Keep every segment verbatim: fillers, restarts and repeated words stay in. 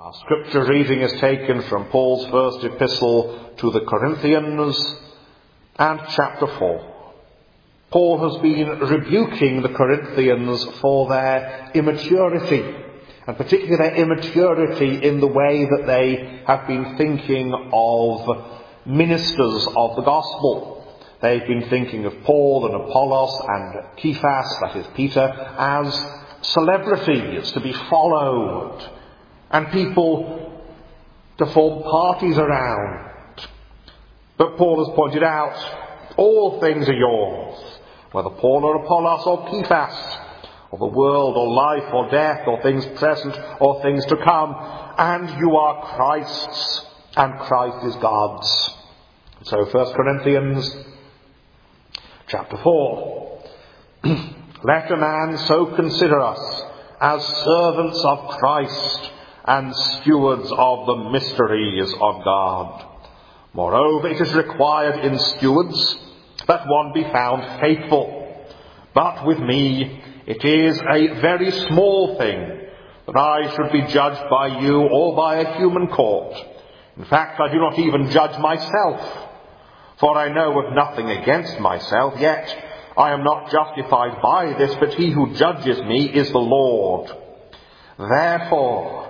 Our scripture reading is taken from Paul's first epistle to the Corinthians and chapter four. Paul has been rebuking the Corinthians for their immaturity, and particularly their immaturity in the way that they have been thinking of ministers of the gospel. They've been thinking of Paul and Apollos and Cephas, that is Peter, as celebrities to be followed and people to form parties around. But Paul has pointed out, all things are yours, whether Paul or Apollos or Cephas, or the world or life or death or things present or things to come, and you are Christ's, and Christ is God's. So First Corinthians chapter four. Let a man so consider us as servants of Christ and stewards of the mysteries of God. Moreover, it is required in stewards that one be found faithful. But with me it is a very small thing that I should be judged by you or by a human court. In fact, I do not even judge myself, for I know of nothing against myself, yet I am not justified by this, but he who judges me is the Lord. Therefore,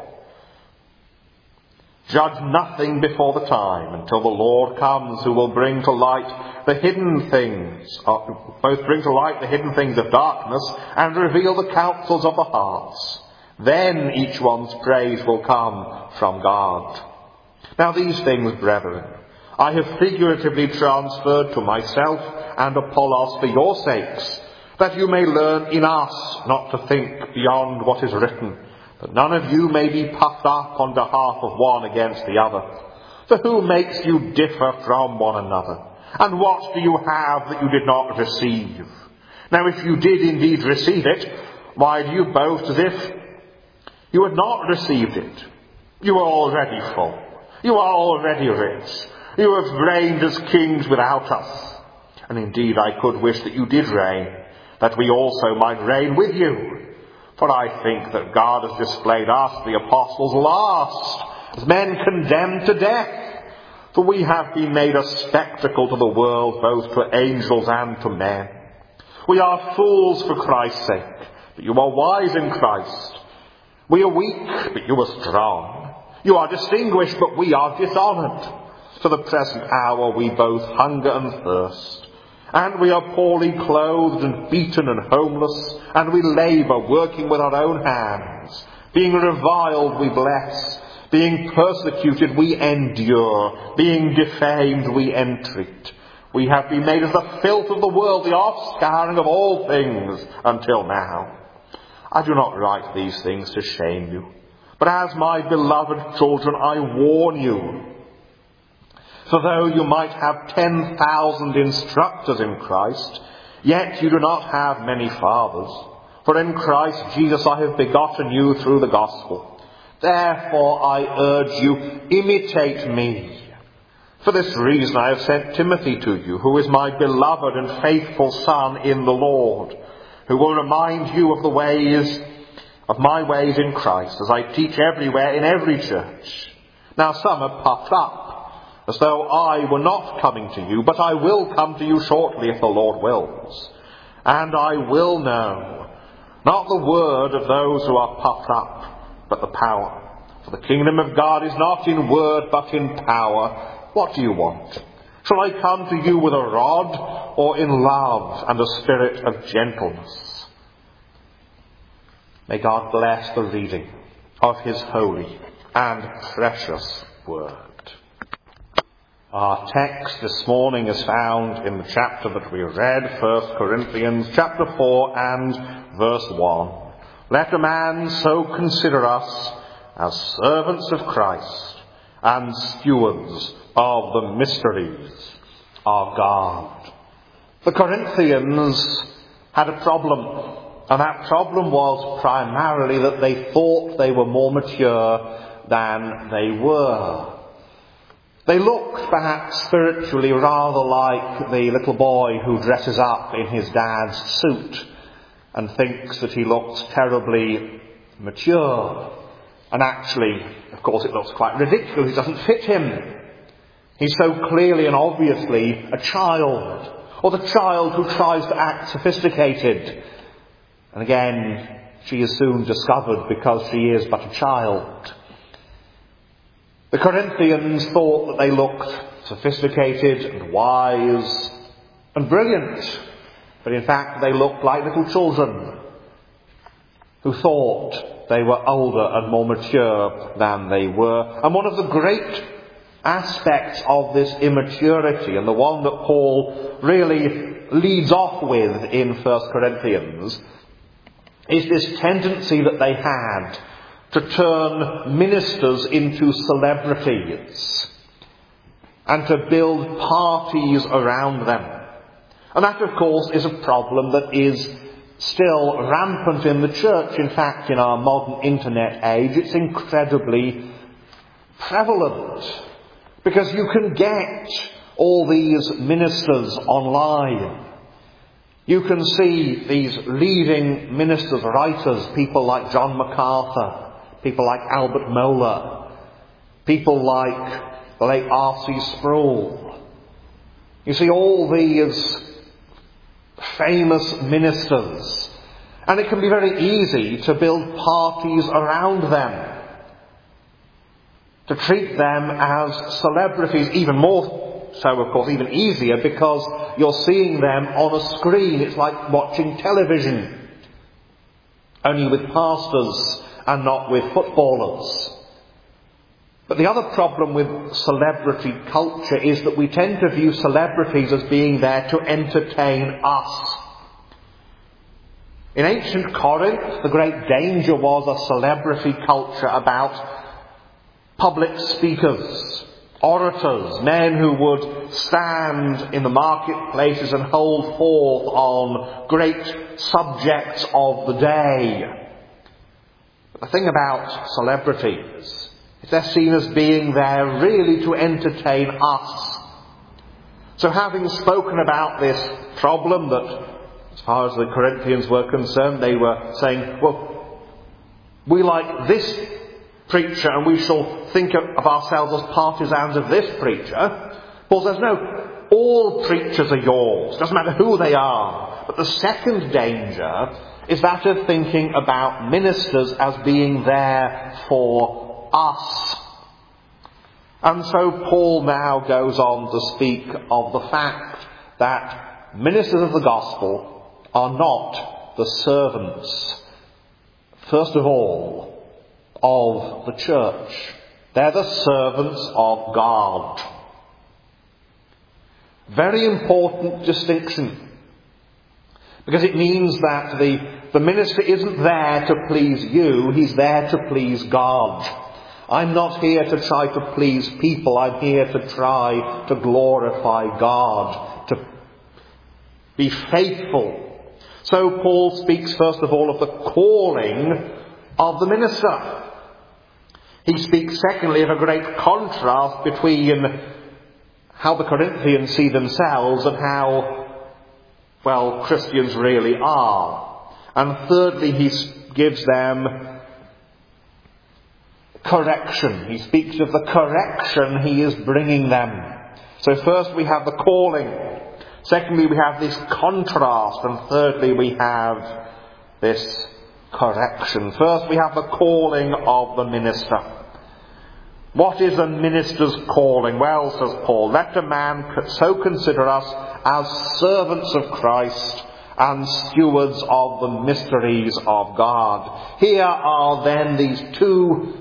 judge nothing before the time, until the Lord comes, who will bring to light the hidden things, uh, both bring to light the hidden things of darkness, and reveal the counsels of the hearts. Then each one's praise will come from God. Now these things, brethren, I have figuratively transferred to myself and Apollos for your sakes, that you may learn in us not to think beyond what is written, that none of you may be puffed up on behalf of one against the other. For who makes you differ from one another? And what do you have that you did not receive? Now if you did indeed receive it, why do you boast as if you had not received it? You are already full. You are already rich. You have reigned as kings without us. And indeed I could wish that you did reign, that we also might reign with you. For I think that God has displayed us, the apostles, last, as men condemned to death. For we have been made a spectacle to the world, both to angels and to men. We are fools for Christ's sake, but you are wise in Christ. We are weak, but you are strong. You are distinguished, but we are dishonoured. To the present hour we both hunger and thirst. And we are poorly clothed and beaten and homeless, and we labour, working with our own hands. Being reviled, we bless. Being persecuted, we endure. Being defamed, we entreat. We have been made as the filth of the world, the offscouring of all things, until now. I do not write these things to shame you, but as my beloved children, I warn you. For though you might have ten thousand instructors in Christ, yet you do not have many fathers. For in Christ Jesus I have begotten you through the gospel. Therefore I urge you, imitate me. For this reason I have sent Timothy to you, who is my beloved and faithful son in the Lord, who will remind you of the ways, of my ways in Christ, as I teach everywhere in every church. Now some are puffed up, as though I were not coming to you, but I will come to you shortly if the Lord wills. And I will know, not the word of those who are puffed up, but the power. For the kingdom of God is not in word, but in power. What do you want? Shall I come to you with a rod, or in love and a spirit of gentleness? May God bless the reading of his holy and precious word. Our text this morning is found in the chapter that we read, First Corinthians chapter four and verse one. Let a man so consider us as servants of Christ and stewards of the mysteries of God. The Corinthians had a problem, and that problem was primarily that they thought they were more mature than they were. They looked perhaps spiritually rather like the little boy who dresses up in his dad's suit and thinks that he looks terribly mature. And actually, of course, it looks quite ridiculous. It doesn't fit him. He's so clearly and obviously a child, or the child who tries to act sophisticated. And again, she is soon discovered because she is but a child. The Corinthians thought that they looked sophisticated and wise and brilliant, but in fact they looked like little children who thought they were older and more mature than they were. And one of the great aspects of this immaturity, and the one that Paul really leads off with in First Corinthians, is this tendency that they had to turn ministers into celebrities and to build parties around them. And that, of course, is a problem that is still rampant in the church. In fact, in our modern internet age, it's incredibly prevalent, because you can get all these ministers online. You can see these leading ministers, writers, people like John MacArthur, people like Albert Mohler, people like the late R C Sproul. You see all these famous ministers, and it can be very easy to build parties around them, to treat them as celebrities, even more so, of course, even easier, because you're seeing them on a screen. It's like watching television, only with pastors and not with footballers. But the other problem with celebrity culture is that we tend to view celebrities as being there to entertain us. In ancient Corinth, the great danger was a celebrity culture about public speakers, orators, men who would stand in the marketplaces and hold forth on great subjects of the day. But the thing about celebrities is they're seen as being there really to entertain us. So having spoken about this problem that, as far as the Corinthians were concerned, they were saying, well, we like this preacher and we shall think of ourselves as partisans of this preacher. Paul says, no, all preachers are yours. Doesn't matter who they are. But the second danger is that of thinking about ministers as being there for us. And so Paul now goes on to speak of the fact that ministers of the gospel are not the servants, first of all, of the church. They're the servants of God. Very important distinction, because it means that the, the minister isn't there to please you, he's there to please God. I'm not here to try to please people, I'm here to try to glorify God, to be faithful. So Paul speaks first of all of the calling of the minister. He speaks secondly of a great contrast between how the Corinthians see themselves and how, well, Christians really are. And thirdly, he gives them correction. He speaks of the correction he is bringing them. So first we have the calling. Secondly, we have this contrast. And thirdly, we have this correction. First, we have the calling of the minister. What is a minister's calling? Well, says Paul, let a man so consider us as servants of Christ and stewards of the mysteries of God. Here are then these two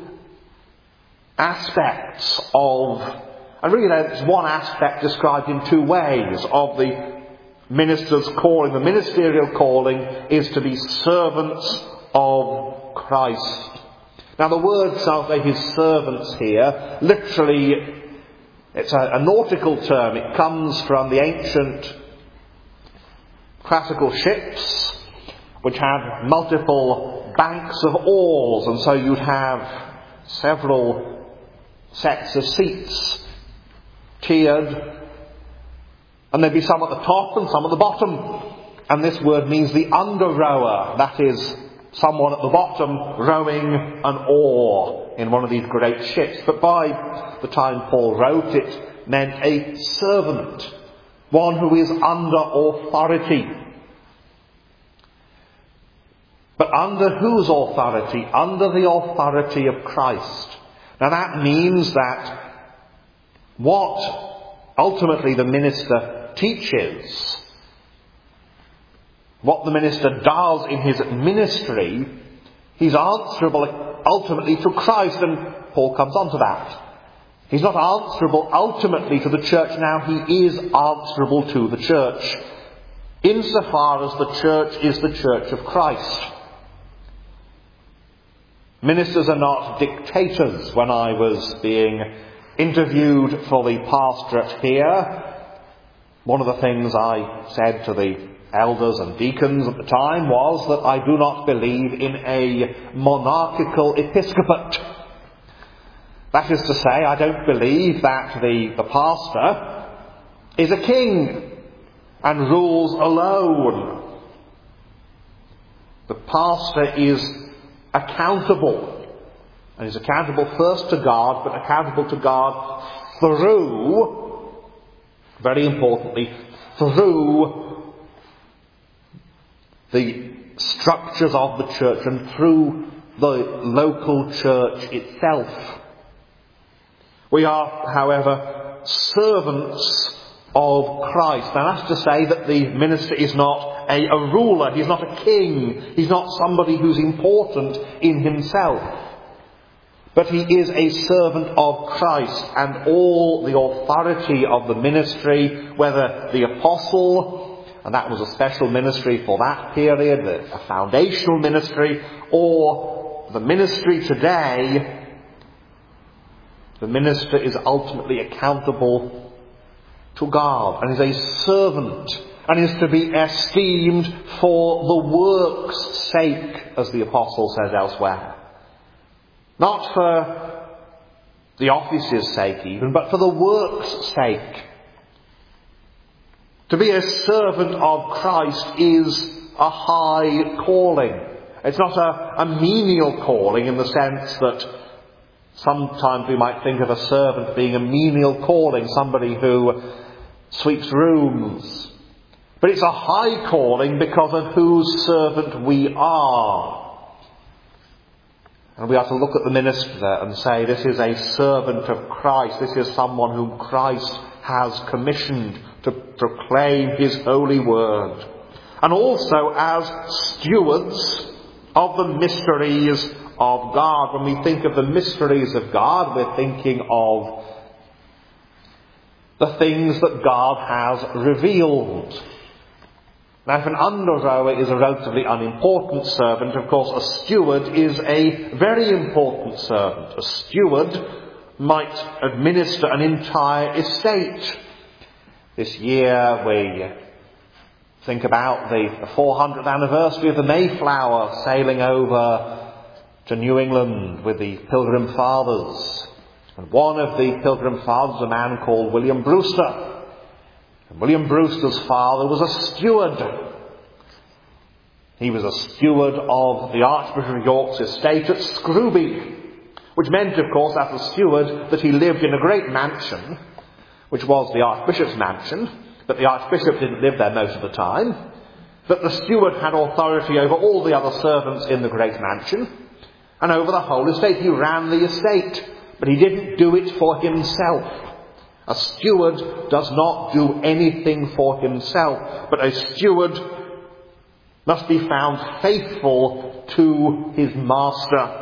aspects of, and really there's one aspect described in two ways of the minister's calling. The ministerial calling is to be servants of Christ. Now the word translated servants here, literally, it's a, a nautical term. It comes from the ancient classical ships, which had multiple banks of oars, and so you'd have several sets of seats, tiered, and there'd be some at the top and some at the bottom. And this word means the under rower, that is, someone at the bottom rowing an oar in one of these great ships. But by the time Paul wrote, it meant a servant, one who is under authority. But under whose authority? Under the authority of Christ. Now that means that what ultimately the minister teaches, what the minister does in his ministry, he's answerable ultimately to Christ, and Paul comes on to that. He's not answerable ultimately to the church now, he is answerable to the church, insofar as the church is the church of Christ. Ministers are not dictators. When I was being interviewed for the pastorate here, one of the things I said to the elders and deacons at the time was that I do not believe in a monarchical episcopate. That is to say, I don't believe that the, the pastor is a king and rules alone. The pastor is accountable, and is accountable first to God, but accountable to God through, very importantly, through the structures of the church and through the local church itself. We are, however, servants of Christ. Now that's to say that the minister is not a, a ruler, he's not a king, he's not somebody who's important in himself. But he is a servant of Christ, and all the authority of the ministry, whether the apostle, and that was a special ministry for that period, a foundational ministry, or the ministry today, the minister is ultimately accountable to God, and is a servant, and is to be esteemed for the work's sake, as the apostle says elsewhere. Not for the office's sake even, but for the work's sake. To be a servant of Christ is a high calling. It's not a, a menial calling in the sense that sometimes we might think of a servant being a menial calling, somebody who sweeps rooms. But it's a high calling because of whose servant we are. And we are to look at the minister and say, this is a servant of Christ. This is someone whom Christ has commissioned to proclaim his holy word. And also as stewards of the mysteries of God. When we think of the mysteries of God, we're thinking of the things that God has revealed. Now, if an under-rower is a relatively unimportant servant, of course a steward is a very important servant. A steward might administer an entire estate. This year we think about the four hundredth anniversary of the Mayflower sailing over to New England with the Pilgrim Fathers. And one of the Pilgrim Fathers, a man called William Brewster. And William Brewster's father was a steward. He was a steward of the Archbishop of York's estate at Scrooby, which meant, of course, as a steward, that he lived in a great mansion, which was the Archbishop's mansion, but the Archbishop didn't live there most of the time. That the steward had authority over all the other servants in the great mansion, and over the whole estate. He ran the estate, but he didn't do it for himself. A steward does not do anything for himself, but a steward must be found faithful to his master.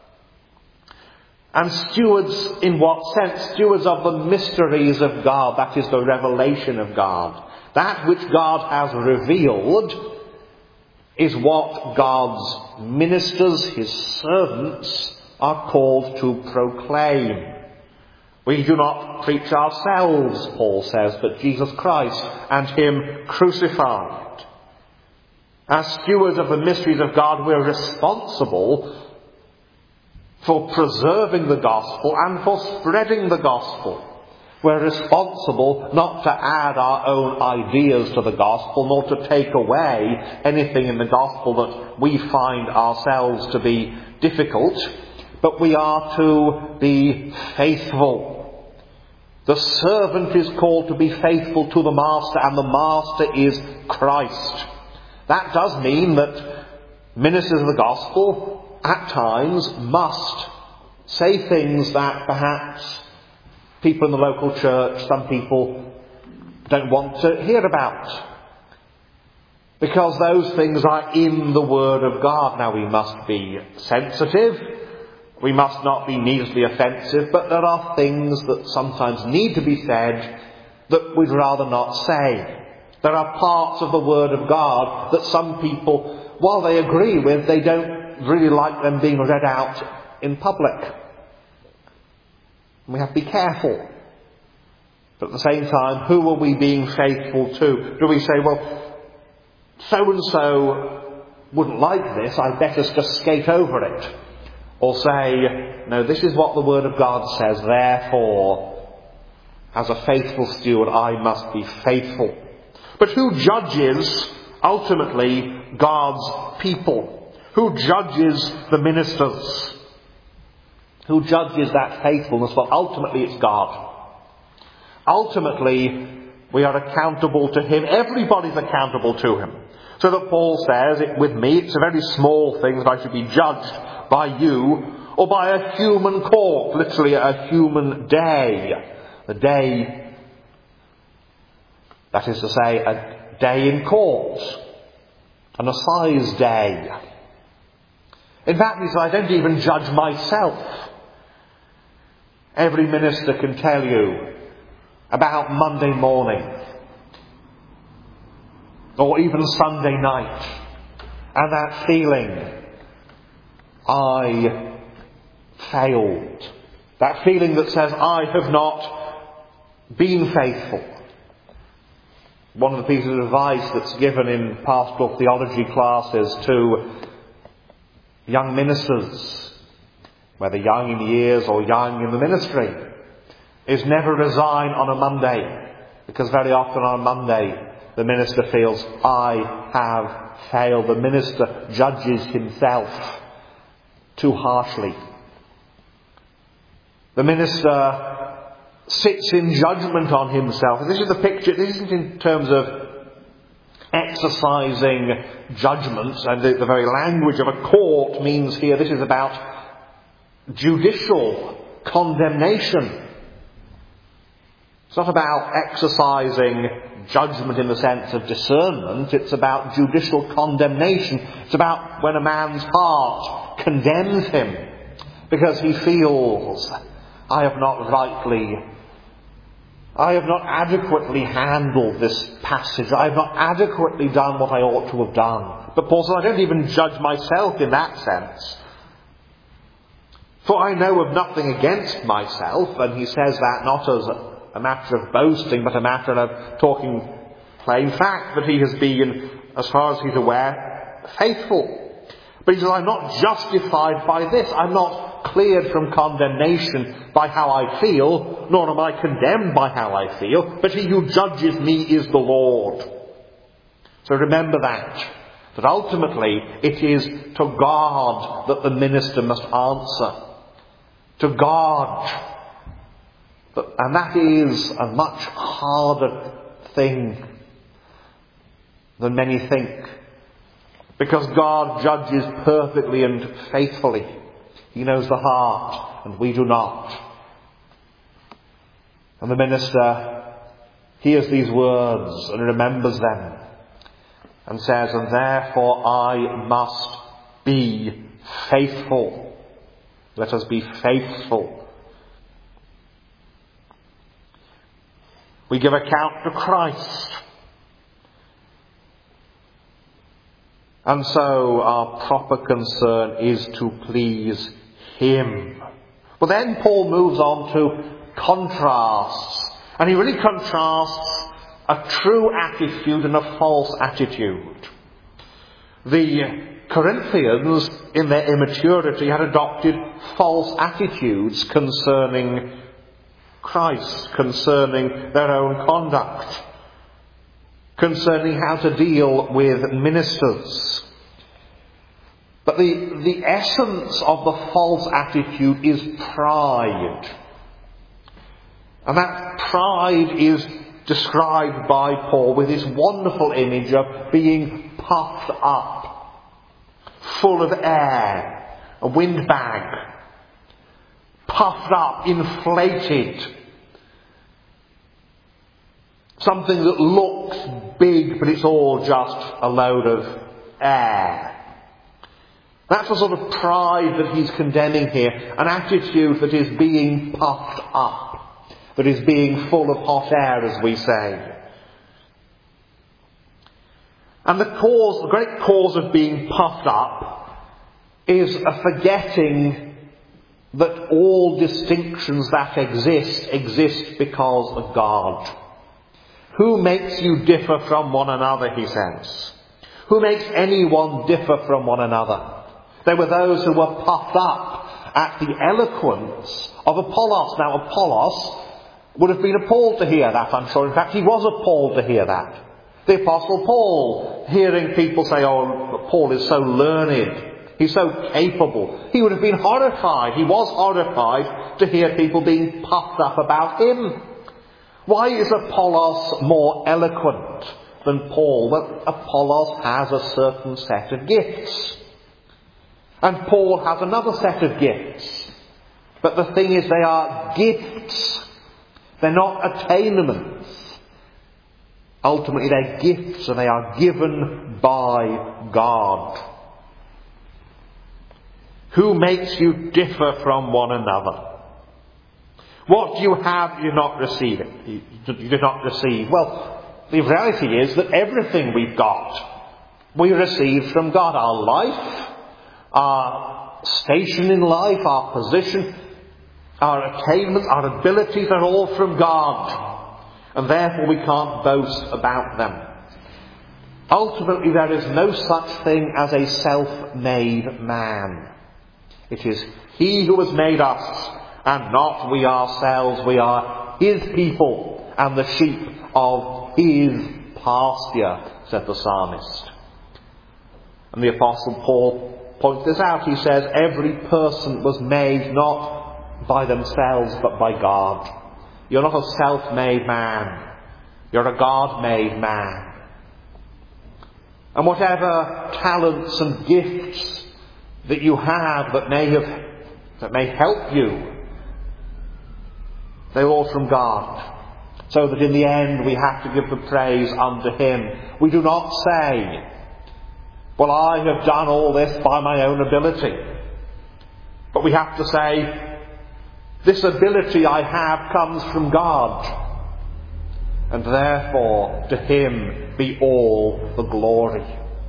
And stewards, in what sense? Stewards of the mysteries of God, that is the revelation of God. That which God has revealed is what God's ministers, his servants, are called to proclaim. We do not preach ourselves, Paul says, but Jesus Christ and him crucified. As stewards of the mysteries of God, we're responsible for preserving the gospel and for spreading the gospel. We're responsible not to add our own ideas to the gospel, nor to take away anything in the gospel that we find ourselves to be difficult, but we are to be faithful. The servant is called to be faithful to the master, and the master is Christ. That does mean that ministers of the gospel at times must say things that perhaps people in the local church, some people, don't want to hear about, because those things are in the Word of God. Now, we must be sensitive, we must not be needlessly offensive, but there are things that sometimes need to be said that we'd rather not say. There are parts of the Word of God that some people, while they agree with, they don't really like them being read out in public. We have to be careful. But at the same time, who are we being faithful to? Do we say, well, so-and-so wouldn't like this, I'd better just skate over it? Or say, no, this is what the Word of God says, therefore, as a faithful steward, I must be faithful. But who judges, ultimately, God's people? Who judges the ministers? Who judges that faithfulness? Well, ultimately it's God. Ultimately, we are accountable to Him. Everybody's accountable to Him. So that Paul says, it, with me, it's a very small thing that I should be judged by you, or by a human court, literally a human day. The day, that is to say, a day in court, an assize day. In fact, he says, I don't even judge myself. Every minister can tell you about Monday morning, or even Sunday night, and that feeling, I failed. That feeling that says, I have not been faithful. One of the pieces of advice that's given in pastoral theology classes to young ministers, whether young in years or young in the ministry, is never resign on a Monday, because very often on a Monday the minister feels, I have failed. The minister judges himself too harshly. The minister sits in judgment on himself. And this is the picture. This isn't in terms of exercising judgments, and the, the very language of a court means here, this is about judicial condemnation. It's not about exercising judgment in the sense of discernment. It's about judicial condemnation. It's about when a man's heart condemns him because he feels, I have not rightly, I have not adequately handled this passage. I have not adequately done what I ought to have done. But Paul says, I don't even judge myself in that sense. For I know of nothing against myself, and he says that not as a, a matter of boasting, but a matter of talking plain fact, that he has been, as far as he's aware, faithful. But he says, I'm not justified by this. I'm not cleared from condemnation by how I feel, nor am I condemned by how I feel, but he who judges me is the Lord. So remember that, that ultimately it is to God that the minister must answer. To God. And that is a much harder thing than many think. Because God judges perfectly and faithfully. He knows the heart, and we do not. And the minister hears these words and remembers them and says, and therefore I must be faithful. Let us be faithful. We give account to Christ. And so our proper concern is to please Him. But then Paul moves on to contrasts. And he really contrasts a true attitude and a false attitude. The Corinthians, in their immaturity, had adopted false attitudes concerning Christ concerning their own conduct, concerning how to deal with ministers. But the, the essence of the false attitude is pride. And that pride is described by Paul with this wonderful image of being puffed up, full of air, a windbag, puffed up, inflated. Something that looks big, but it's all just a load of air. That's the sort of pride that he's condemning here, an attitude that is being puffed up, that is being full of hot air, as we say. And the cause, the great cause of being puffed up is a forgetting that all distinctions that exist, exist because of God. Who makes you differ from one another, he says. Who makes anyone differ from one another? There were those who were puffed up at the eloquence of Apollos. Now, Apollos would have been appalled to hear that, I'm sure. In fact, he was appalled to hear that. The Apostle Paul, hearing people say, oh, Paul is so learned, he's so capable, he would have been horrified. He was horrified to hear people being puffed up about him. Why is Apollos more eloquent than Paul? Well, Apollos has a certain set of gifts. And Paul has another set of gifts. But the thing is, they are gifts. They're not attainments. Ultimately, they're gifts, and they are given by God. Who makes you differ from one another? What you have, you not receive it. You, you do not receive. Well, the reality is that everything we've got, we receive from God. Our life, our station in life, our position, our attainments, our abilities are all from God. And therefore we can't boast about them. Ultimately, there is no such thing as a self-made man. It is He who has made us, and not we ourselves. We are His people and the sheep of His pasture, said the psalmist. And the Apostle Paul points this out. He says every person was made not by themselves but by God. You're not a self-made man. You're a God-made man. And whatever talents and gifts that you have that may have, that may help you, they're all from God. So that in the end we have to give the praise unto Him. We do not say, well, I have done all this by my own ability. But we have to say, this ability I have comes from God. And therefore, to Him be all the glory.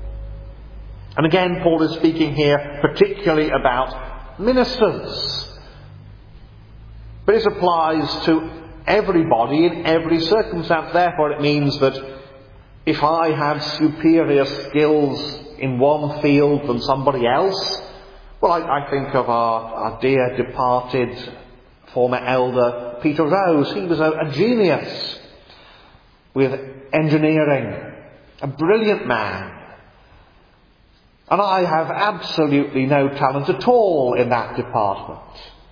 And again, Paul is speaking here particularly about ministers. But it applies to everybody in every circumstance. Therefore, it means that if I have superior skills in one field than somebody else, well, I, I think of our, our dear departed former elder Peter Rose. He was a, a genius with engineering, a brilliant man. And I have absolutely no talent at all in that department.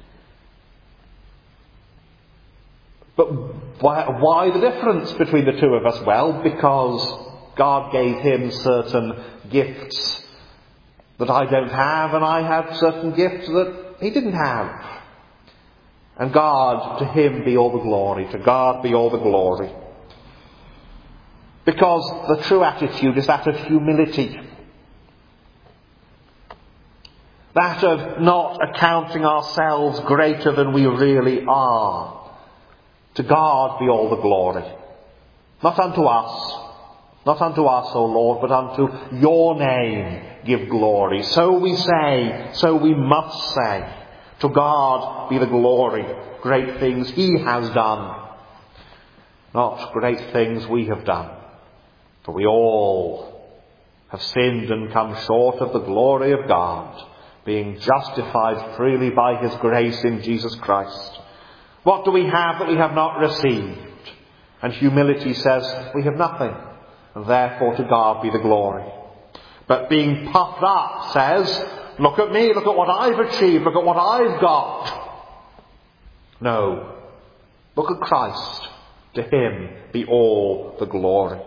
But why, why the difference between the two of us? Well, because God gave him certain gifts that I don't have, and I have certain gifts that he didn't have. And God, to him be all the glory. To God be all the glory. Because the true attitude is that of humility. That of not accounting ourselves greater than we really are. To God be all the glory. Not unto us. Not unto us, O Lord, but unto your name give glory. So we say, so we must say. To God be the glory. Great things he has done. Not great things we have done. For we all have sinned and come short of the glory of God, being justified freely by his grace in Jesus Christ. What do we have that we have not received? And humility says, we have nothing, and therefore to God be the glory. But being puffed up says, look at me, look at what I've achieved, look at what I've got. No. Look at Christ. To him be all the glory.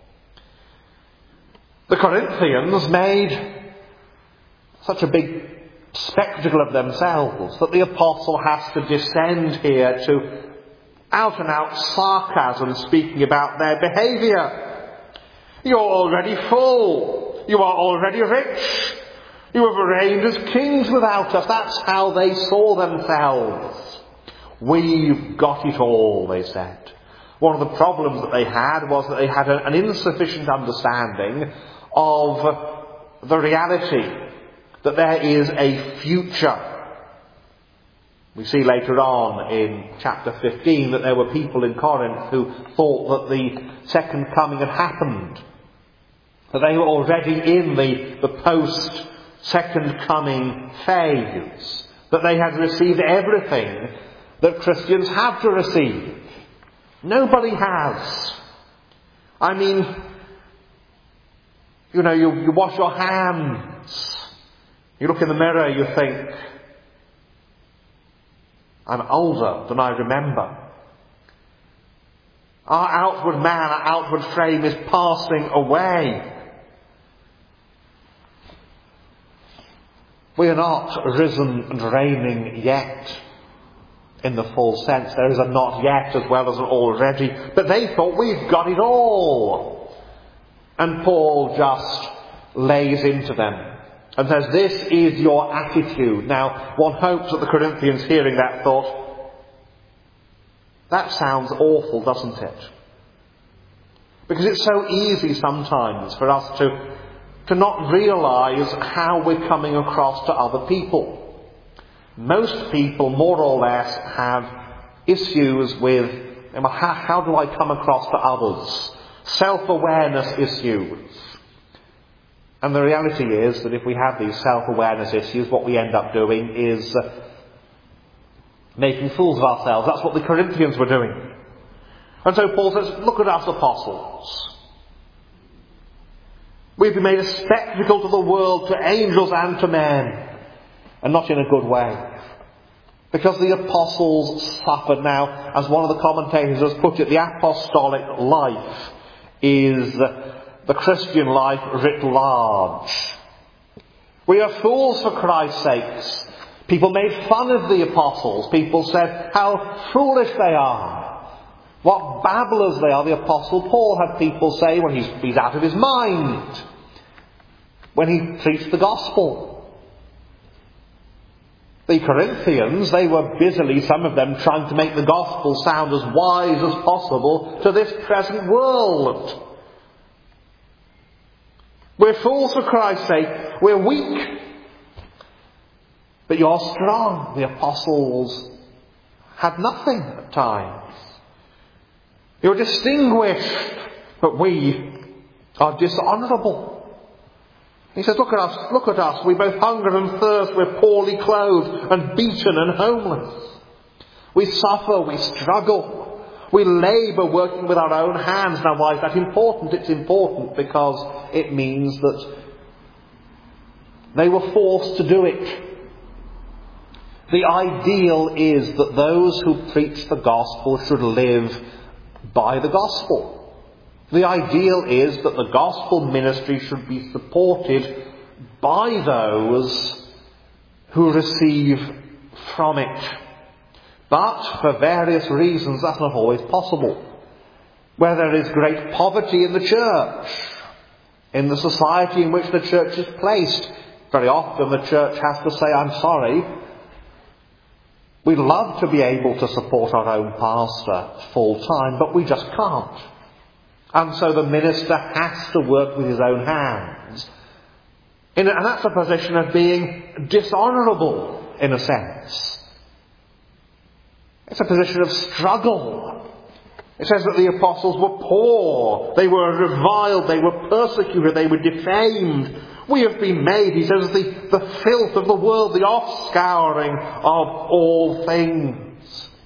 The Corinthians made such a big spectacle of themselves that the apostle has to descend here to out and out sarcasm, speaking about their behaviour. You're already full. You are already rich. You have reigned as kings without us. That's how they saw themselves. We've got it all, they said. One of the problems that they had was that they had an insufficient understanding of the reality that there is a future. We see later on in chapter fifteen that there were people in Corinth who thought that the second coming had happened. That they were already in the, the post-second coming phase. That they had received everything that Christians have to receive. Nobody has. I mean, you know, you, you wash your hands. You look in the mirror, you think, I'm older than I remember. Our outward man, our outward frame is passing away. We are not risen and reigning yet in the full sense. There is a not yet as well as an already. But they thought we've got it all. And Paul just lays into them and says, this is your attitude. Now, one hopes that the Corinthians hearing that thought, that sounds awful, doesn't it? Because it's so easy sometimes for us to, to not realise how we're coming across to other people. Most people, more or less, have issues with, how, how do I come across to others? Self-awareness issues. And the reality is that if we have these self-awareness issues, what we end up doing is uh, making fools of ourselves. That's what the Corinthians were doing. And so Paul says, look at us apostles. We've been made a spectacle to the world, to angels and to men. And not in a good way. Because the apostles suffered. Now, as one of the commentators has put it, the apostolic life is the Christian life writ large. We are fools for Christ's sake. People made fun of the apostles. People said how foolish they are. What babblers they are. The apostle Paul had people say when he's, he's out of his mind. When he preached the gospel. The Corinthians, they were busily, some of them, trying to make the gospel sound as wise as possible to this present world. We're fools for Christ's sake. We're weak. But you're strong. The apostles had nothing at times. You're distinguished. But we are dishonourable. He says, look at us, look at us. We both hunger and thirst. We're poorly clothed and beaten and homeless. We suffer, we struggle. We labour working with our own hands. Now, why is that important? It's important because it means that they were forced to do it. The ideal is that those who preach the gospel should live by the gospel. The ideal is that the gospel ministry should be supported by those who receive from it. But for various reasons that's not always possible. Where there is great poverty in the church, in the society in which the church is placed, very often the church has to say, I'm sorry, we'd love to be able to support our own pastor full time, but we just can't. And so the minister has to work with his own hands. In, and that's a position of being dishonourable, in a sense. It's a position of struggle. It says that the apostles were poor, they were reviled, they were persecuted, they were defamed. We have been made, he says, the, the filth of the world, the offscouring of all things.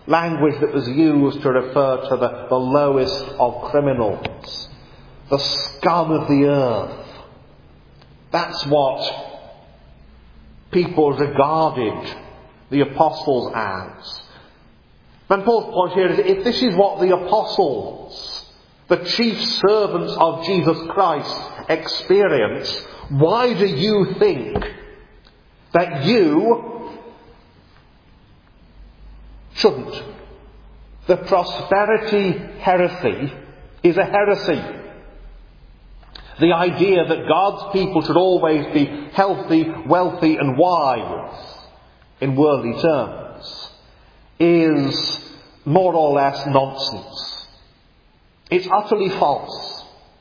language that was used to refer to the, the lowest of criminals, the scum of the earth. That's what people regarded the apostles as. And Paul's point here is, if this is what the apostles, the chief servants of Jesus Christ, experience, why do you think that you shouldn't? The prosperity heresy is a heresy. The idea that God's people should always be healthy, wealthy and wise, in worldly terms, is more or less nonsense. It's utterly false.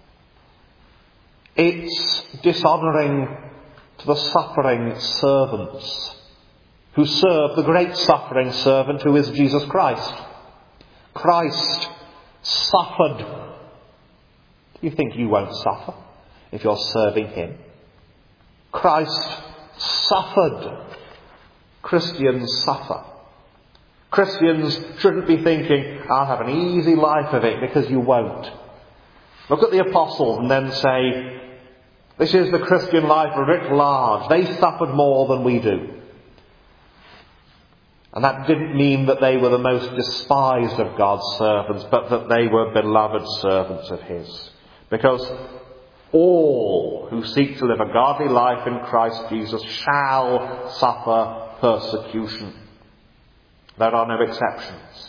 It's dishonouring to the suffering servants who serve the great suffering servant who is Jesus Christ. Christ suffered. Do you think you won't suffer if you're serving him? Christ suffered. Christians suffer. Christians shouldn't be thinking, I'll have an easy life of it, because you won't. Look at the apostles and then say, this is the Christian life writ large. They suffered more than we do. And that didn't mean that they were the most despised of God's servants, but that they were beloved servants of his. Because all who seek to live a godly life in Christ Jesus shall suffer persecution. There are no exceptions.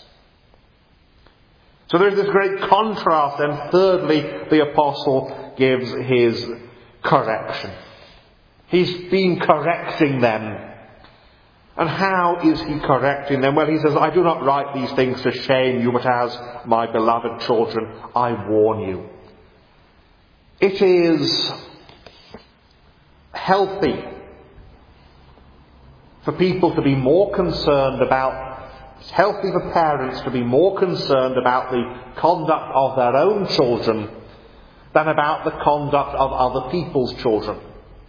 So there is this great contrast, and thirdly, the apostle gives his correction. He's been correcting them. And how is he correcting them? Well, he says, I do not write these things to shame you, but as my beloved children, I warn you. It is healthy for people to be more concerned about It's healthy for parents to be more concerned about the conduct of their own children than about the conduct of other people's children.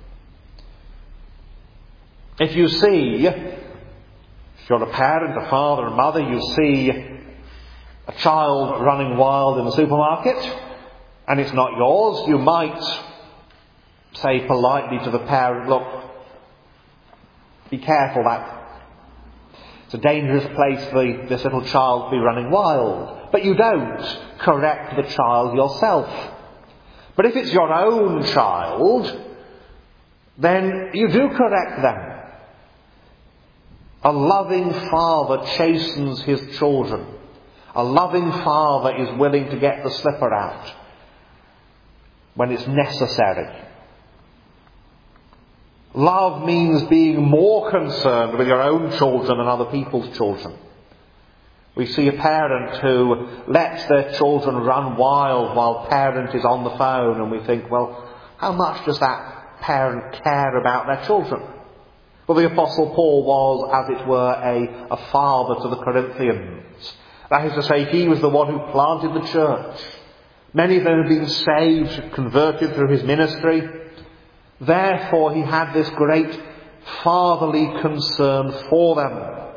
If you see, if you're a parent, a father, a mother, you see a child running wild in the supermarket and it's not yours, you might say politely to the parent, look, be careful, that it's a dangerous place for this little child to be running wild. But you don't correct the child yourself. But if it's your own child, then you do correct them. A loving father chastens his children. A loving father is willing to get the slipper out when it's necessary. Love means being more concerned with your own children than other people's children. We see a parent who lets their children run wild while parent is on the phone, and we think, well, how much does that parent care about their children? Well, the Apostle Paul was, as it were, a, a father to the Corinthians. That is to say, he was the one who planted the church. Many of them had been saved, converted through his ministry. Therefore, he had this great fatherly concern for them.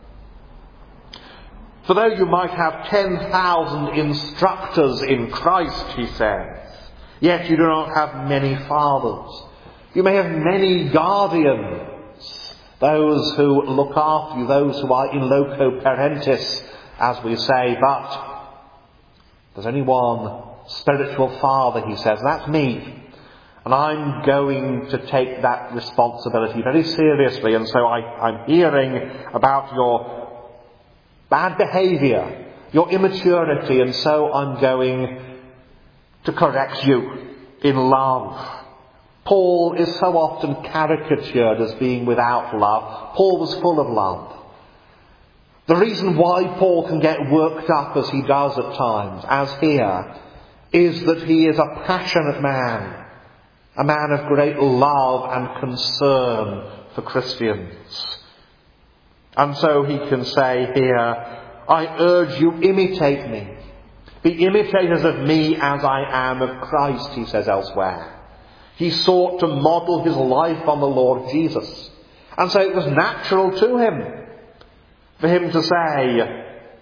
For though you might have ten thousand instructors in Christ, he says, yet you do not have many fathers. You may have many guardians, those who look after you, those who are in loco parentis, as we say, but there's only one spiritual father, he says, and that's me. And I'm going to take that responsibility very seriously. And so I, I'm hearing about your bad behaviour, your immaturity, and so I'm going to correct you in love. Paul is so often caricatured as being without love. Paul was full of love. The reason why Paul can get worked up as he does at times, as here, is that he is a passionate man. A man of great love and concern for Christians. And so he can say here, I urge you, imitate me. Be imitators of me as I am of Christ, he says elsewhere. He sought to model his life on the Lord Jesus. And so it was natural to him for him to say,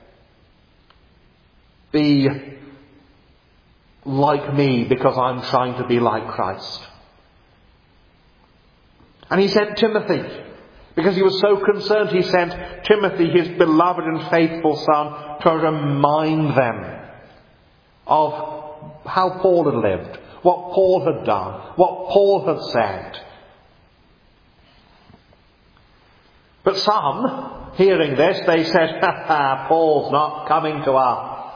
be like me because I'm trying to be like Christ. And he sent Timothy, because he was so concerned, he sent Timothy, his beloved and faithful son, to remind them of how Paul had lived, what Paul had done, what Paul had said. But some, hearing this, they said, ha ha, Paul's not coming to us.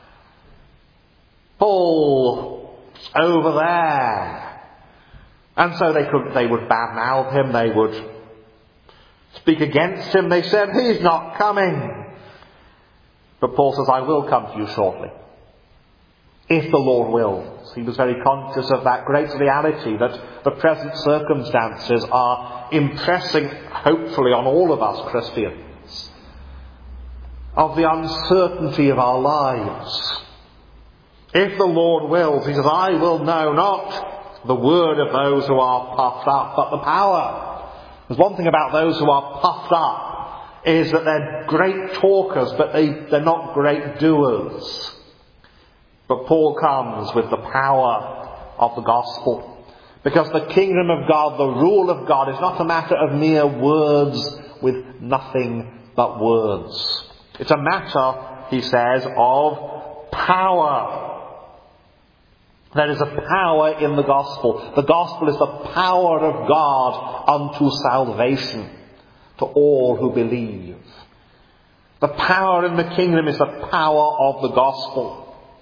Paul's over there. And so they could, they would badmouth him, they would speak against him. They said, he's not coming. But Paul says, I will come to you shortly, if the Lord wills. He was very conscious of that great reality that the present circumstances are impressing, hopefully, on all of us Christians, of the uncertainty of our lives. If the Lord wills, he says, I will know not the word of those who are puffed up, but the power. There's one thing about those who are puffed up, is that they're great talkers, but they, they're not great doers. But Paul comes with the power of the gospel. Because the kingdom of God, the rule of God, is not a matter of mere words with nothing but words. It's a matter, he says, of power. There is a power in the gospel. The gospel is the power of God unto salvation to all who believe. The power in the kingdom is the power of the gospel.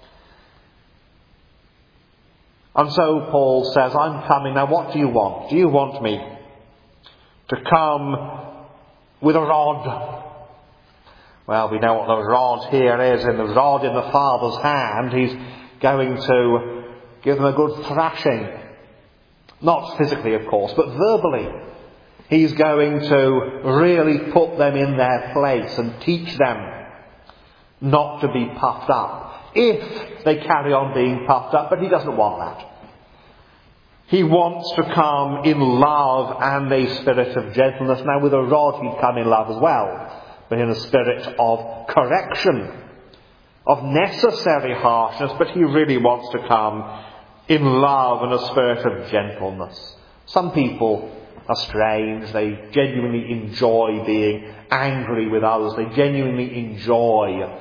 And so Paul says, I'm coming. Now what do you want? Do you want me to come with a rod? Well, we know what the rod here is. In the rod in the Father's hand, he's going to give them a good thrashing. Not physically, of course, but verbally. He's going to really put them in their place and teach them not to be puffed up. If they carry on being puffed up, but he doesn't want that. He wants to come in love and a spirit of gentleness. Now with a rod he'd come in love as well, but in a spirit of correction, of necessary harshness, but he really wants to come in love and a spirit of gentleness. Some people are strange. They genuinely enjoy being angry with others. They genuinely enjoy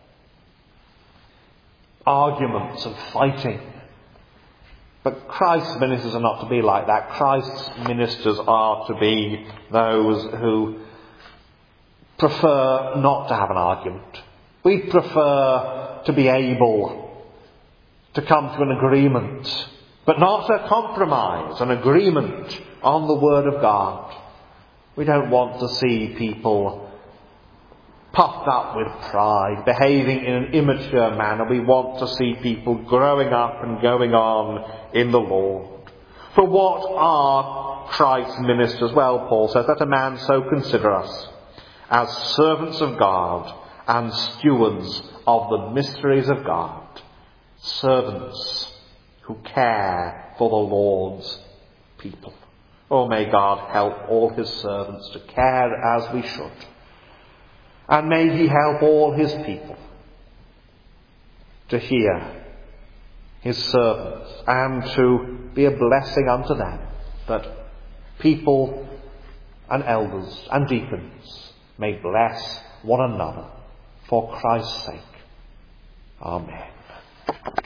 arguments and fighting. But Christ's ministers are not to be like that. Christ's ministers are to be those who prefer not to have an argument. We prefer to be able to come to an agreement, but not a compromise, an agreement on the Word of God. We don't want to see people puffed up with pride, behaving in an immature manner. We want to see people growing up and going on in the Lord. For what are Christ's ministers? Well, Paul says, let a man so consider us, as servants of God and stewards of the mysteries of God. Servants who care for the Lord's people. Oh, may God help all his servants to care as we should. And may he help all his people to hear his servants and to be a blessing unto them, that people and elders and deacons may bless one another for Christ's sake. Amen.